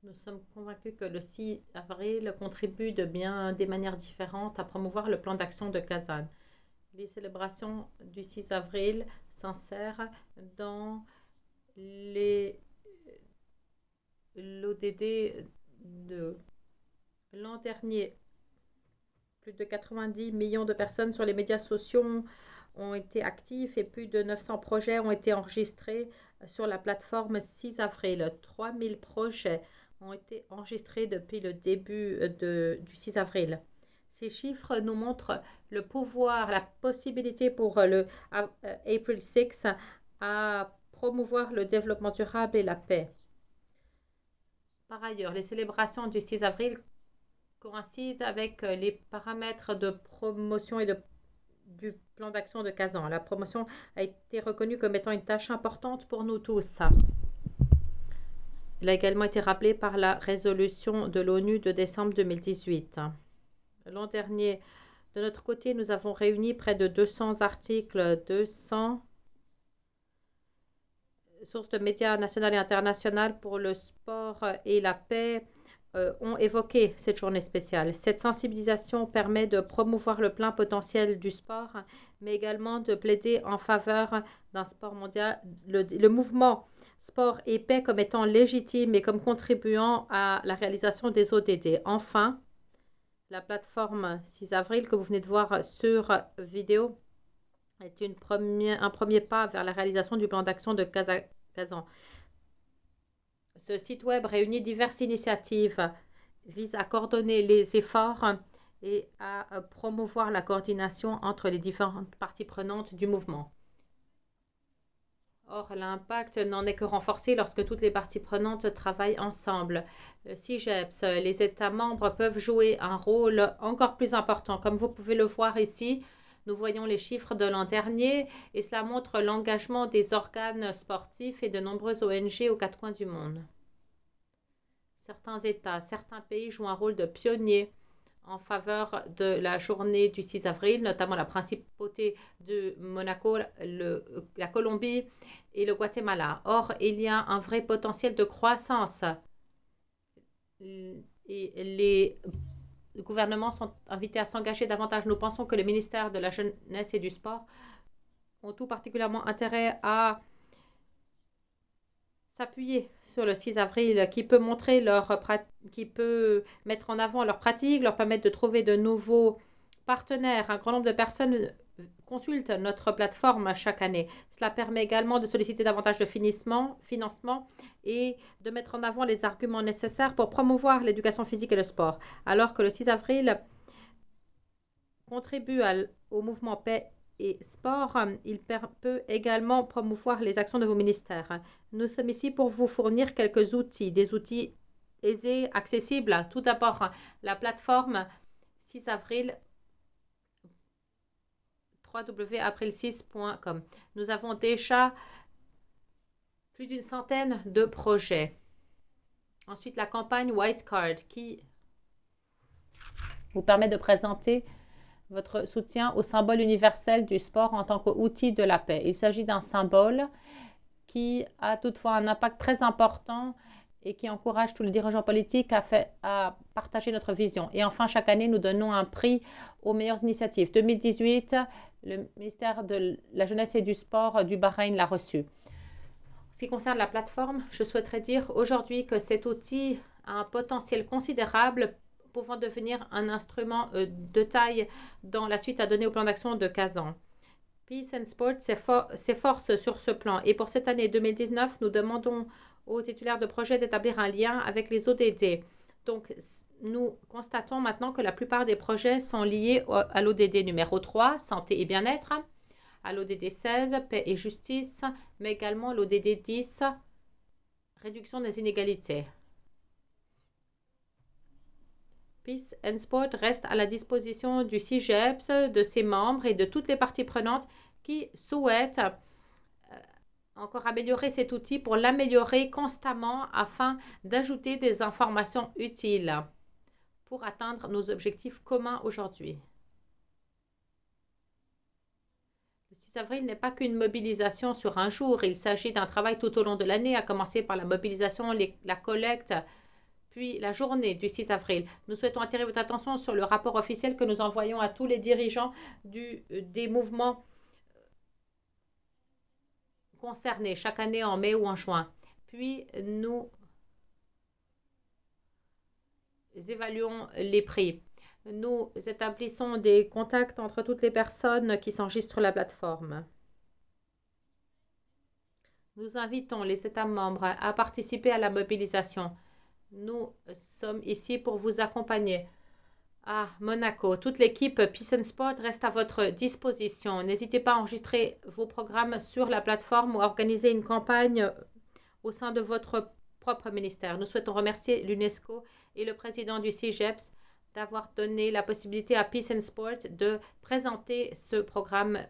Nous sommes convaincus que le 6 avril contribue de bien des manières différentes à promouvoir le plan d'action de Kazan. Les célébrations du 6 avril s'insèrent dans l'ODD de l'an dernier. Plus de 90 millions de personnes sur les médias sociaux ont été actifs et plus de 900 projets ont été enregistrés sur la plateforme 6 avril. 3000 projets ont été enregistrés depuis le début du 6 avril. Ces chiffres nous montrent le pouvoir, la possibilité pour le April 6 à promouvoir le développement durable et la paix. Par ailleurs, les célébrations du 6 avril coïncident avec les paramètres de promotion du plan d'action de Kazan. La promotion a été reconnue comme étant une tâche importante pour nous tous. Elle a également été rappelée par la résolution de l'ONU de décembre 2018. L'an dernier, de notre côté, nous avons réuni près de 200 articles, 200 sources de médias nationales et internationales pour le sport et la paix ont évoqué cette journée spéciale. Cette sensibilisation permet de promouvoir le plein potentiel du sport, mais également de plaider en faveur d'un sport mondial, le mouvement sport et paix comme étant légitime et comme contribuant à la réalisation des ODD. Enfin, la plateforme 6 avril que vous venez de voir sur vidéo est un premier pas vers la réalisation du plan d'action de Kazan. Ce site web réunit diverses initiatives, vise à coordonner les efforts et à promouvoir la coordination entre les différentes parties prenantes du mouvement. Or, l'impact n'en est que renforcé lorsque toutes les parties prenantes travaillent ensemble. Le CIGEPS, les États membres peuvent jouer un rôle encore plus important. Comme vous pouvez le voir ici, nous voyons les chiffres de l'an dernier et cela montre l'engagement des organes sportifs et de nombreuses ONG aux quatre coins du monde. Certains États, certains pays jouent un rôle de pionnier en faveur de la journée du 6 avril, notamment la principauté de Monaco, la Colombie et le Guatemala. Or, il y a un vrai potentiel de croissance et les gouvernements sont invités à s'engager davantage. Nous pensons que les ministères de la Jeunesse et du Sport ont tout particulièrement intérêt à s'appuyer sur le 6 avril qui peut qui peut mettre en avant leurs pratiques, leur permettre de trouver de nouveaux partenaires. Un grand nombre de personnes consultent notre plateforme chaque année. Cela permet également de solliciter davantage de financement et de mettre en avant les arguments nécessaires pour promouvoir l'éducation physique et le sport. Alors que le 6 avril contribue au mouvement paix et sport, il peut également promouvoir les actions de vos ministères. Nous sommes ici pour vous fournir quelques outils, des outils aisés, accessibles. Tout d'abord, la plateforme 6 avril www.april6.com. Nous avons déjà plus d'une centaine de projets. Ensuite, la campagne White Card qui vous permet de présenter votre soutien au symbole universel du sport en tant qu'outil de la paix. Il s'agit d'un symbole qui a toutefois un impact très important et qui encourage tous les dirigeants politiques à partager notre vision. Et enfin, chaque année, nous donnons un prix aux meilleures initiatives. 2018, le ministère de la Jeunesse et du Sport du Bahreïn l'a reçu. En ce qui concerne la plateforme, je souhaiterais dire aujourd'hui que cet outil a un potentiel considérable pouvant devenir un instrument de taille dans la suite à donner au plan d'action de Kazan. Peace and Sport s'efforce sur ce plan et pour cette année 2019, nous demandons aux titulaires de projets d'établir un lien avec les ODD. Donc, nous constatons maintenant que la plupart des projets sont liés à l'ODD numéro 3, santé et bien-être, à l'ODD 16, paix et justice, mais également l'ODD 10, réduction des inégalités. Peace and Sport reste à la disposition du CIGEPS, de ses membres et de toutes les parties prenantes qui souhaitent encore améliorer cet outil pour l'améliorer constamment afin d'ajouter des informations utiles pour atteindre nos objectifs communs aujourd'hui. Le 6 avril n'est pas qu'une mobilisation sur un jour, il s'agit d'un travail tout au long de l'année, à commencer par la mobilisation, la collecte puis la journée du 6 avril. Nous souhaitons attirer votre attention sur le rapport officiel que nous envoyons à tous les dirigeants des mouvements concernés chaque année en mai ou en juin. Puis nous évaluons les prix. Nous établissons des contacts entre toutes les personnes qui s'enregistrent sur la plateforme. Nous invitons les États membres à participer à la mobilisation. Nous sommes ici pour vous accompagner. À Monaco, toute l'équipe Peace and Sport reste à votre disposition. N'hésitez pas à enregistrer vos programmes sur la plateforme ou à organiser une campagne au sein de votre propre ministère. Nous souhaitons remercier l'UNESCO et le président du CIGEPS d'avoir donné la possibilité à Peace and Sport de présenter ce programme